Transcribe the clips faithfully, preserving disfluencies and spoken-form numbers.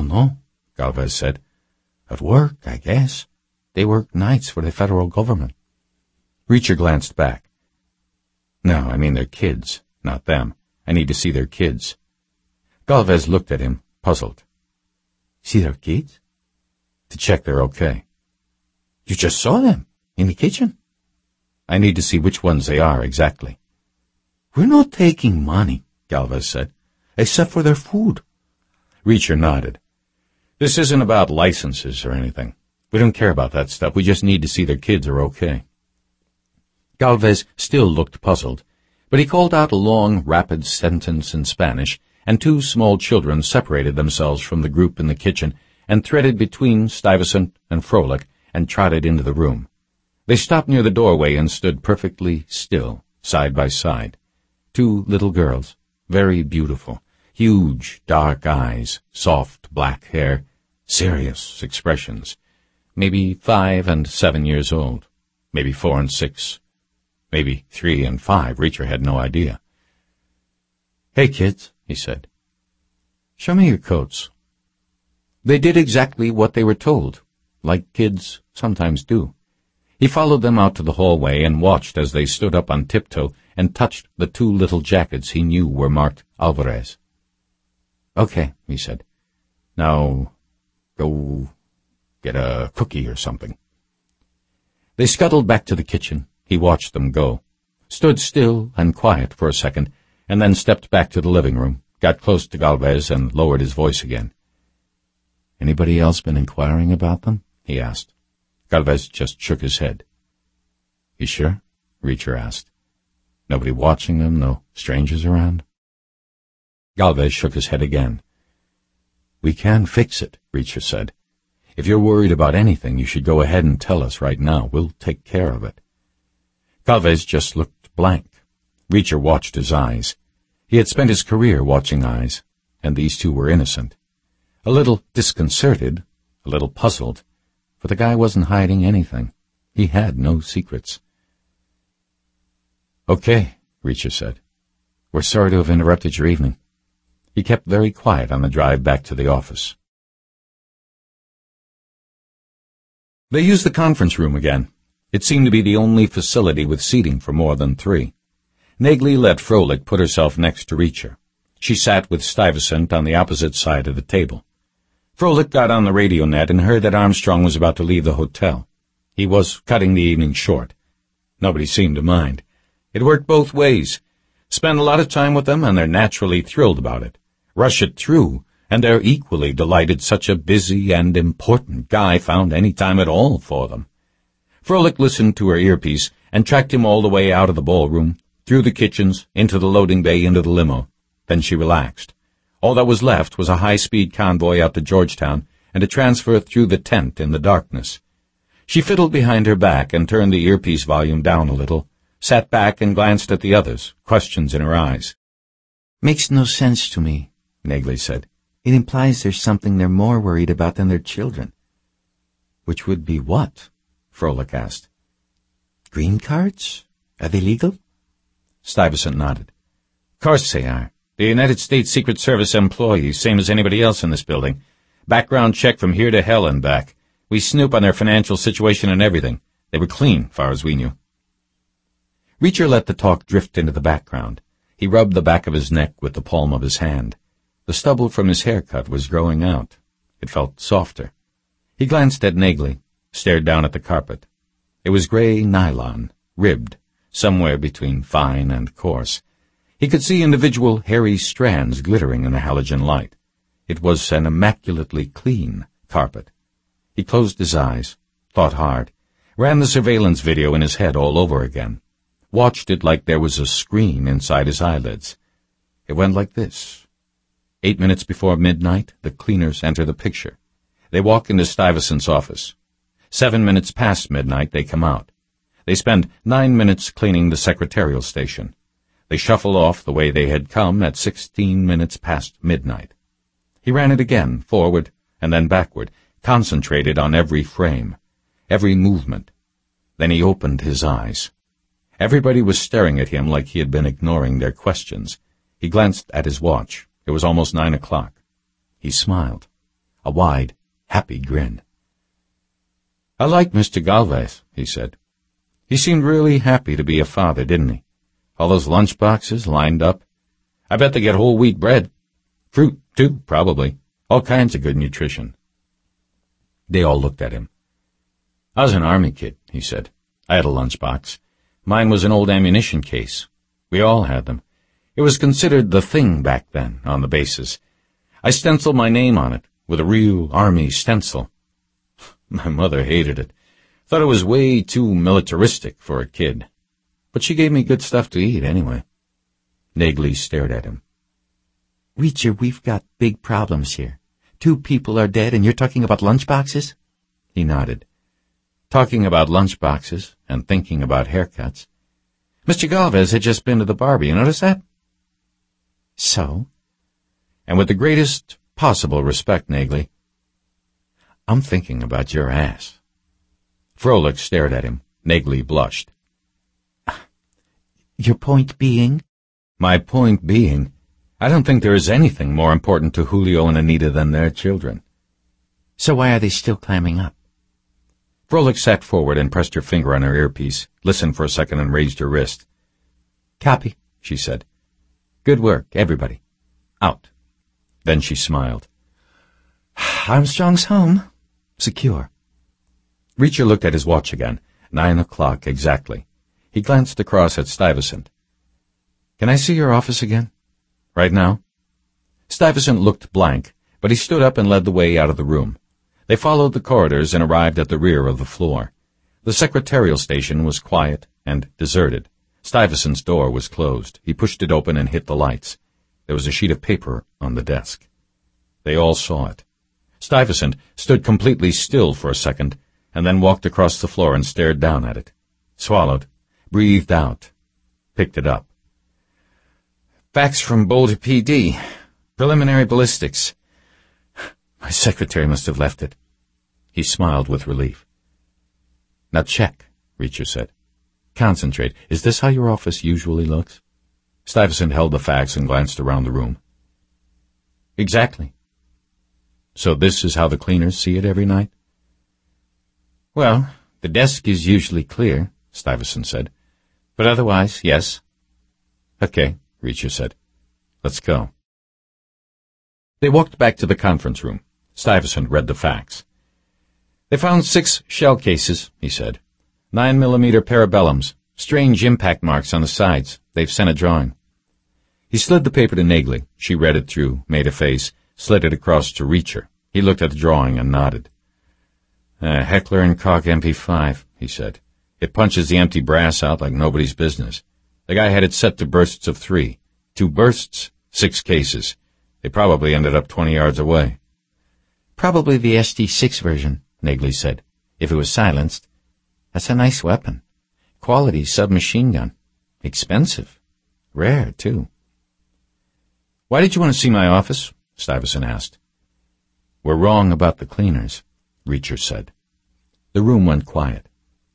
don't know, Galvez said. At work, I guess. They work nights for the federal government. Reacher glanced back. No, I mean their kids, not them. I need to see their kids. Galvez looked at him, puzzled. See their kids? To check they're okay. You just saw them, in the kitchen. I need to see which ones they are exactly. We're not taking money, Galvez said, except for their food. Reacher nodded. This isn't about licenses or anything. We don't care about that stuff. We just need to see their kids are okay. Galvez still looked puzzled, but he called out a long, rapid sentence in Spanish, and two small children separated themselves from the group in the kitchen and threaded between Stuyvesant and Froelich and trotted into the room. They stopped near the doorway and stood perfectly still, side by side. Two little girls, very beautiful, huge, dark eyes, soft black hair, serious expressions. Maybe five and seven years old, maybe four and six, maybe three and five. Reacher had no idea. Hey, kids, he said. Show me your coats. They did exactly what they were told, like kids sometimes do. He followed them out to the hallway and watched as they stood up on tiptoe and touched the two little jackets he knew were marked Alvarez. Okay, he said. Now, go get a cookie or something. They scuttled back to the kitchen. He watched them go, stood still and quiet for a second, and then stepped back to the living room, got close to Galvez, and lowered his voice again. Anybody else been inquiring about them? He asked. Galvez just shook his head. You sure? Reacher asked. Nobody watching them, no strangers around? Galvez shook his head again. We can fix it, Reacher said. If you're worried about anything, you should go ahead and tell us right now. We'll take care of it. Galvez just looked blank. Reacher watched his eyes. He had spent his career watching eyes, and these two were innocent. A little disconcerted, a little puzzled, for the guy wasn't hiding anything. He had no secrets. Okay, Reacher said. We're sorry to have interrupted your evening. He kept very quiet on the drive back to the office. They used the conference room again. It seemed to be the only facility with seating for more than three. Negley let Froelich put herself next to Reacher. She sat with Stuyvesant on the opposite side of the table. Froelich got on the radio net and heard that Armstrong was about to leave the hotel. He was cutting the evening short. Nobody seemed to mind. It worked both ways. Spend a lot of time with them, and they're naturally thrilled about it. Rush it through, and they're equally delighted such a busy and important guy found any time at all for them. Froelich listened to her earpiece and tracked him all the way out of the ballroom, through the kitchens, into the loading bay, into the limo. Then she relaxed. All that was left was a high-speed convoy out to Georgetown and a transfer through the tent in the darkness. She fiddled behind her back and turned the earpiece volume down a little, sat back and glanced at the others, questions in her eyes. Makes no sense to me, Negley said. It implies there's something they're more worried about than their children. Which would be what? Froelich asked. Green cards? Are they legal? Stuyvesant nodded. Of course they are. The United States Secret Service employees, same as anybody else in this building. Background check from here to hell and back. We snoop on their financial situation and everything. They were clean, far as we knew. Reacher let the talk drift into the background. He rubbed the back of his neck with the palm of his hand. The stubble from his haircut was growing out. It felt softer. He glanced at Negley, stared down at the carpet. It was gray nylon, ribbed, somewhere between fine and coarse. He could see individual hairy strands glittering in the halogen light. It was an immaculately clean carpet. He closed his eyes, thought hard, ran the surveillance video in his head all over again, watched it like there was a screen inside his eyelids. It went like this. Eight minutes before midnight, the cleaners enter the picture. They walk into Stuyvesant's office. Seven minutes past midnight, they come out. They spend nine minutes cleaning the secretarial station. They shuffle off the way they had come at sixteen minutes past midnight. He ran it again, forward and then backward, concentrated on every frame, every movement. Then he opened his eyes. Everybody was staring at him like he had been ignoring their questions. He glanced at his watch. It was almost nine o'clock. He smiled. a wide, happy grin. "I like Mister Galvez," he said. "He seemed really happy to be a father, didn't he? All those lunch boxes lined up. I bet they get whole wheat bread. Fruit, too, probably. All kinds of good nutrition." They all looked at him. "I was an army kid," he said. "I had a lunchbox. Mine was an old ammunition case. We all had them. It was considered the thing back then, on the bases. I stenciled my name on it, with a real army stencil. My mother hated it. Thought it was way too militaristic for a kid. But she gave me good stuff to eat, anyway." Nagley stared at him. "Reacher, we've got big problems here. Two people are dead and you're talking about lunchboxes?" He nodded. Talking about lunchboxes and thinking about haircuts. Mister Galvez had just been to the barber, you notice that? "So?" "And with the greatest possible respect, Nagley, I'm thinking about your ass." Froelich stared at him. Nagley blushed. "Your point being?" "My point being, I don't think there is anything more important to Julio and Anita than their children." "So why are they still clamming up?" Froelich sat forward and pressed her finger on her earpiece, listened for a second and raised her wrist. "Copy," she said. "Good work, everybody. Out." Then she smiled. "Armstrong's home. Secure." Reacher looked at his watch again. Nine o'clock exactly. He glanced across at Stuyvesant. "Can I see your office again? Right now?" Stuyvesant looked blank, but he stood up and led the way out of the room. They followed the corridors and arrived at the rear of the floor. The secretarial station was quiet and deserted. Stuyvesant's door was closed. He pushed it open and hit the lights. There was a sheet of paper on the desk. They all saw it. Stuyvesant stood completely still for a second, and then walked across the floor and stared down at it. Swallowed, breathed out, picked it up. "Fax from Boulder P D. Preliminary ballistics. My secretary must have left it." He smiled with relief. "Now check," Reacher said. "Concentrate. Is this how your office usually looks?" Stuyvesant held the fax and glanced around the room. "Exactly." "So this is how the cleaners see it every night?" "Well, the desk is usually clear," Stuyvesant said. "But otherwise, yes." "Okay," Reacher said. "Let's go." They walked back to the conference room. Stuyvesant read the fax. "They found six shell cases," he said. Nine millimeter parabellums. Strange impact marks on the sides. They've sent a drawing." He slid the paper to Nagley. She read it through, made a face, slid it across to Reacher. He looked at the drawing and nodded. "A Heckler and Koch M P five, he said. "It punches the empty brass out like nobody's business. The guy had it set to bursts of three. Two bursts, six cases. They probably ended up twenty yards away." "Probably the S D six version," Nagley said, "if it was silenced. That's a nice weapon. Quality submachine gun. Expensive. Rare, too." "Why did you want to see my office?" Stuyvesant asked. "We're wrong about the cleaners," Reacher said. The room went quiet.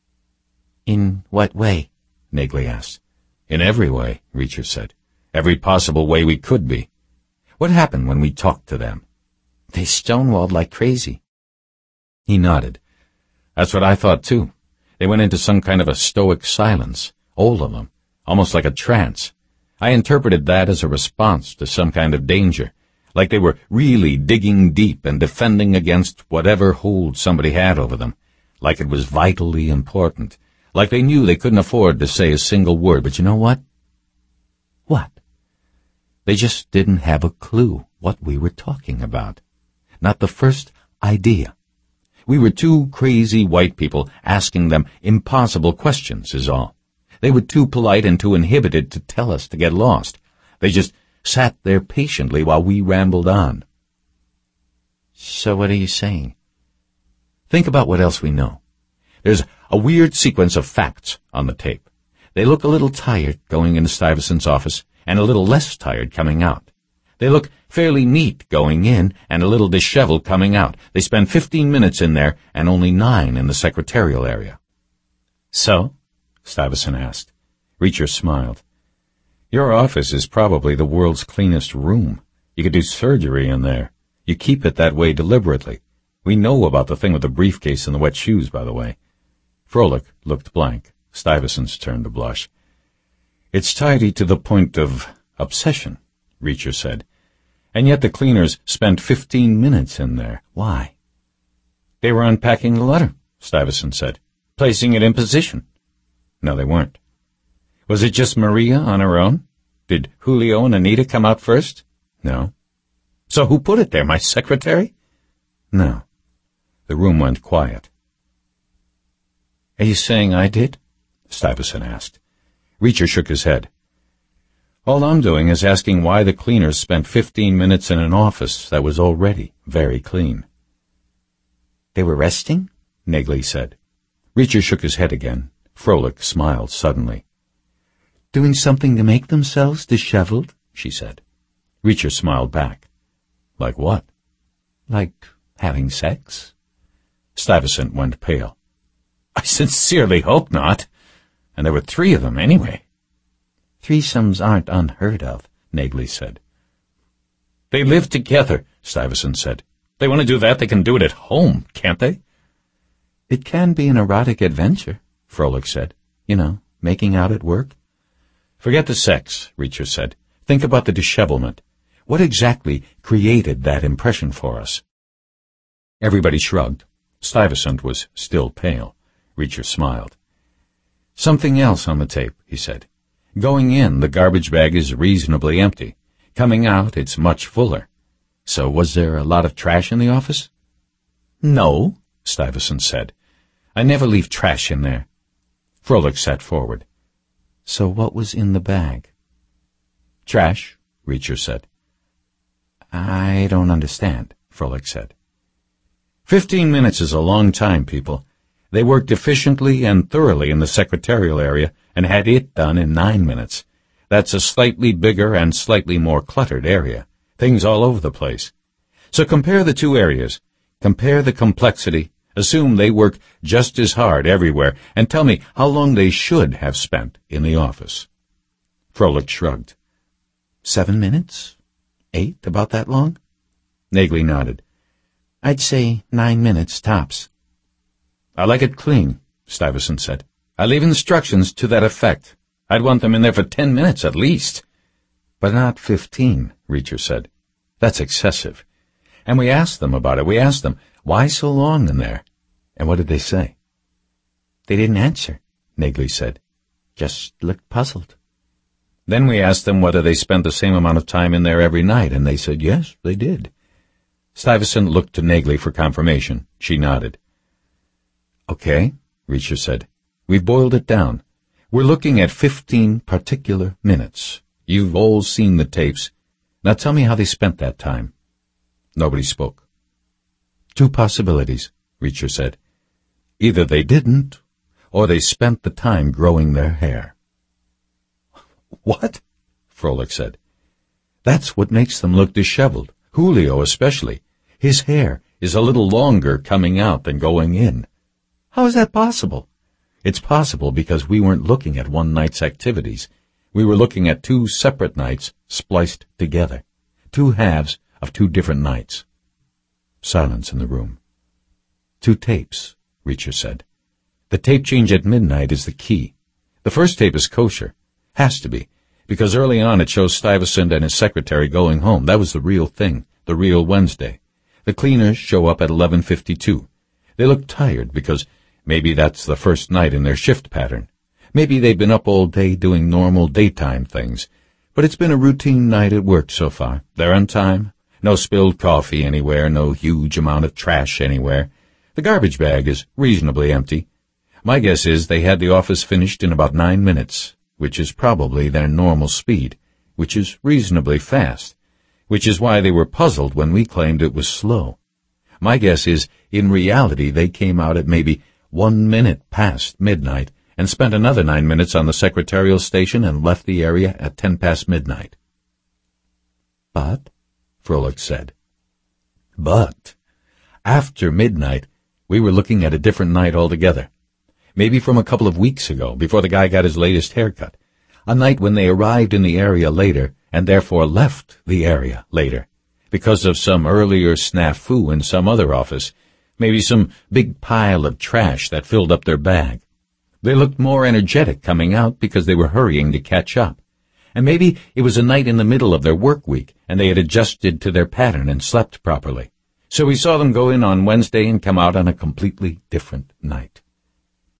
"In what way?" Nagley asked. "In every way," Reacher said. "Every possible way we could be. What happened when we talked to them?" "They stonewalled like crazy." He nodded. "That's what I thought, too. They went into some kind of a stoic silence, all of them, almost like a trance. I interpreted that as a response to some kind of danger, like they were really digging deep and defending against whatever hold somebody had over them, like it was vitally important, like they knew they couldn't afford to say a single word. But you know what? What? They just didn't have a clue what we were talking about. Not the first idea. We were two crazy white people asking them impossible questions, is all. They were too polite and too inhibited to tell us to get lost. They just sat there patiently while we rambled on. So what are you saying? Think about what else we know. There's a weird sequence of facts on the tape. They look a little tired going into Stuyvesant's office and a little less tired coming out. They look fairly neat going in and a little disheveled coming out. They spend fifteen minutes in there and only nine in the secretarial area. So? Stuyvesant asked. Reacher smiled. Your office is probably the world's cleanest room. You could do surgery in there. You keep it that way deliberately. We know about the thing with the briefcase and the wet shoes, by the way. Froelich looked blank. Stuyvesant's turn to blush. It's tidy to the point of obsession, Reacher said. And yet the cleaners spent fifteen minutes in there. Why? They were unpacking the letter, Stuyvesant said, placing it in position. No, they weren't. Was it just Maria on her own? Did Julio and Anita come out first? No. So who put it there, my secretary? No. The room went quiet. Are you saying I did? Stuyvesant asked. Reacher shook his head. All I'm doing is asking why the cleaners spent fifteen minutes in an office that was already very clean. They were resting? Negley said. Reacher shook his head again. Froelich smiled suddenly. Doing something to make themselves disheveled? She said. Reacher smiled back. Like what? Like having sex? Stuyvesant went pale. I sincerely hope not. And there were three of them anyway. Threesomes aren't unheard of, Negley said. They live together, Stuyvesant said. They want to do that, they can do it at home, can't they? It can be an erotic adventure, Froelich said. You know, making out at work. Forget the sex, Reacher said. Think about the dishevelment. What exactly created that impression for us? Everybody shrugged. Stuyvesant was still pale. Reacher smiled. Something else on the tape, he said. Going in, the garbage bag is reasonably empty. Coming out, it's much fuller. So was there a lot of trash in the office? No, Stuyvesant said. I never leave trash in there. Froelich sat forward. So what was in the bag? Trash, Reacher said. I don't understand, Froelich said. Fifteen minutes is a long time, people. They worked efficiently and thoroughly in the secretarial area and had it done in nine minutes. That's a slightly bigger and slightly more cluttered area. Things all over the place. So compare the two areas. Compare the complexity. Assume they work just as hard everywhere, and tell me how long they should have spent in the office. Froelich shrugged. Seven minutes? Eight? About that long? Negley nodded. I'd say nine minutes, tops. I like it clean, Stuyvesant said. I leave instructions to that effect. I'd want them in there for ten minutes at least. But not fifteen, Reacher said. That's excessive. And we asked them about it. We asked them, why so long in there? And what did they say? They didn't answer, Negley said. Just looked puzzled. Then we asked them whether they spent the same amount of time in there every night, and they said yes, they did. Stuyvesant looked to Negley for confirmation. She nodded. Okay, Reacher said. We've boiled it down. We're looking at fifteen particular minutes. You've all seen the tapes. Now tell me how they spent that time. Nobody spoke. Two possibilities, Reacher said. Either they didn't, or they spent the time growing their hair. What? Froelich said. That's what makes them look disheveled, Julio especially. His hair is a little longer coming out than going in. How is that possible? It's possible because we weren't looking at one night's activities. We were looking at two separate nights spliced together. Two halves of two different nights. Silence in the room. Two tapes, Reacher said. The tape change at midnight is the key. The first tape is kosher. Has to be, because early on it shows Stuyvesant and his secretary going home. That was the real thing, the real Wednesday. The cleaners show up at eleven fifty-two. They look tired because maybe that's the first night in their shift pattern. Maybe they've been up all day doing normal daytime things. But it's been a routine night at work so far. They're on time. No spilled coffee anywhere, no huge amount of trash anywhere. The garbage bag is reasonably empty. My guess is they had the office finished in about nine minutes, which is probably their normal speed, which is reasonably fast, which is why they were puzzled when we claimed it was slow. My guess is, in reality, they came out at maybe one minute past midnight and spent another nine minutes on the secretarial station and left the area at ten past midnight. But, Froelich said, but, after midnight, we were looking at a different night altogether. Maybe from a couple of weeks ago, before the guy got his latest haircut. A night when they arrived in the area later, and therefore left the area later. because of some earlier snafu in some other office, maybe some big pile of trash that filled up their bag. They looked more energetic coming out because they were hurrying to catch up. And maybe it was a night in the middle of their work week, and they had adjusted to their pattern and slept properly. So we saw them go in on Wednesday and come out on a completely different night.